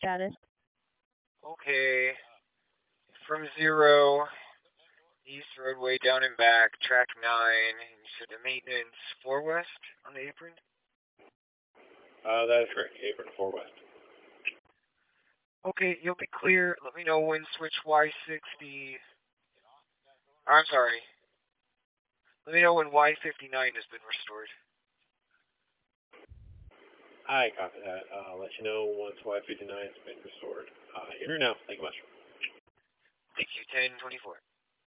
Janice. Okay. From 0, East roadway down and back, track 9. And you said the maintenance 4 west on the apron? That is correct. Apron 4 west. Okay, you'll be clear. Let me know when switch Y60. I'm sorry. Let me know when Y59 has been restored. I copy that. I'll let you know once Y59 has been restored. Enter now. Thank you much. Thank you, 1024.